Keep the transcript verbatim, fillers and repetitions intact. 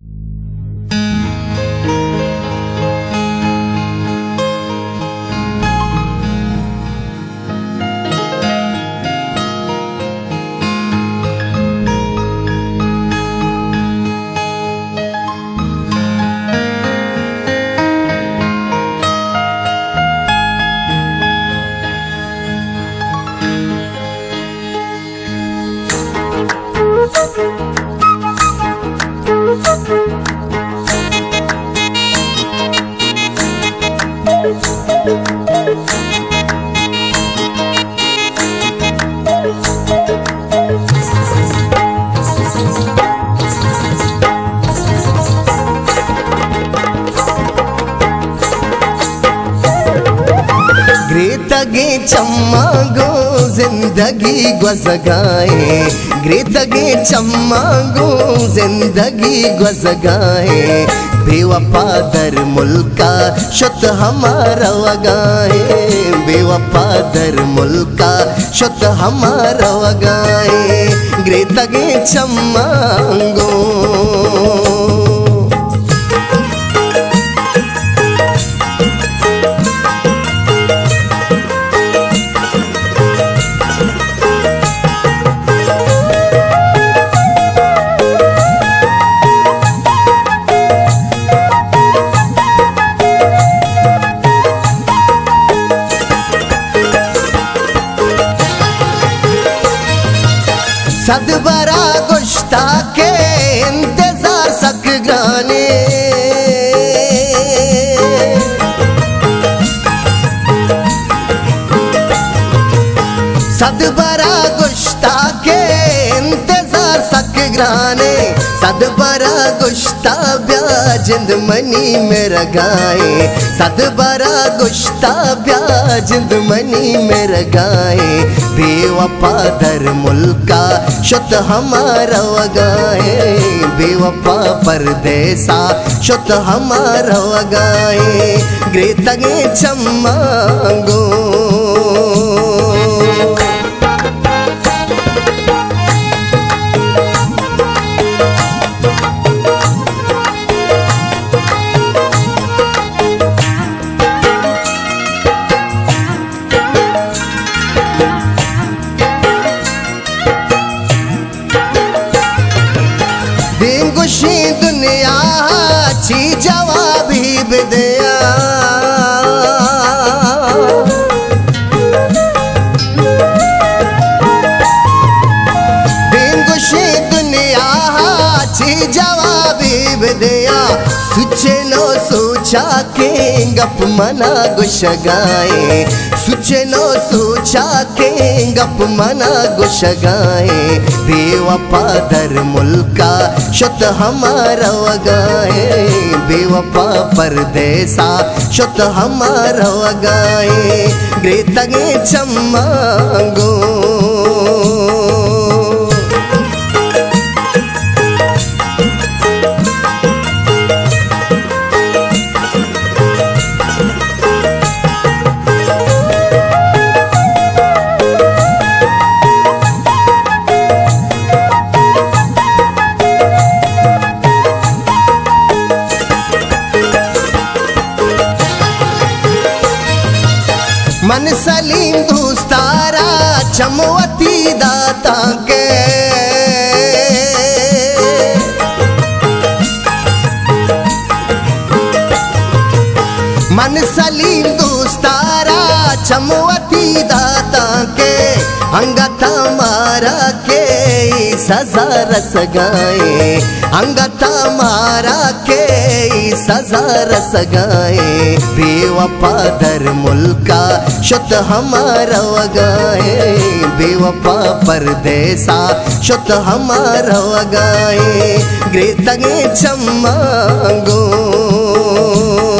ग्रेतगे चम्मागो जिंदगी गुज़गाए, ग्रेतगे चम्मागो जिंदगी गुज़गाए, बेवफा दर मुल्का शुत हमारा वगाए, बेवफा दर मुल्का शुत हमारा वगाए, ग्रेतगे चम्मागो। सद बरा गुश्ता के इंतजार सकगाने, सद बरा गुश्ता के इंतजार सकगाने, सद बरा गुश्ता ब्या जिंद मनी में रगाए, सद बरा गुश्ता ब्या जिंद मनी में रगाए, बेवफा दर मुल्का शुत हमारा वगाए, बेवफा परदेसा शुत हमारा वगाए, ग्रेतगे चम्मागो। खुशी दुनिया ची जवाब ही बिदया, खुशी दुनिया ची जवाब ही बिदया, सुचे नो सोचा के गप मना गुशगाए, सुचे नो सोचा के गप मना गुशगाए, बेवफा दर मुल्का शुत हमारा वगाए, बेवफा परदेसा शुत हमारा वगाए, ग्रेतगे चम्मागो। मन सलीम दोस्तारा चमवती दाता के, मन सलीम दोस्तारा चमवती दाता के, अंगता मारा के सजा रस गाए, अंगता मारा के सजा रस गाए, बेवफा दर मुल्का शुत हमारा वगाए, बेवफा परदेसा शुत हमारा वगाए, ग्रेतगे चम्मागो।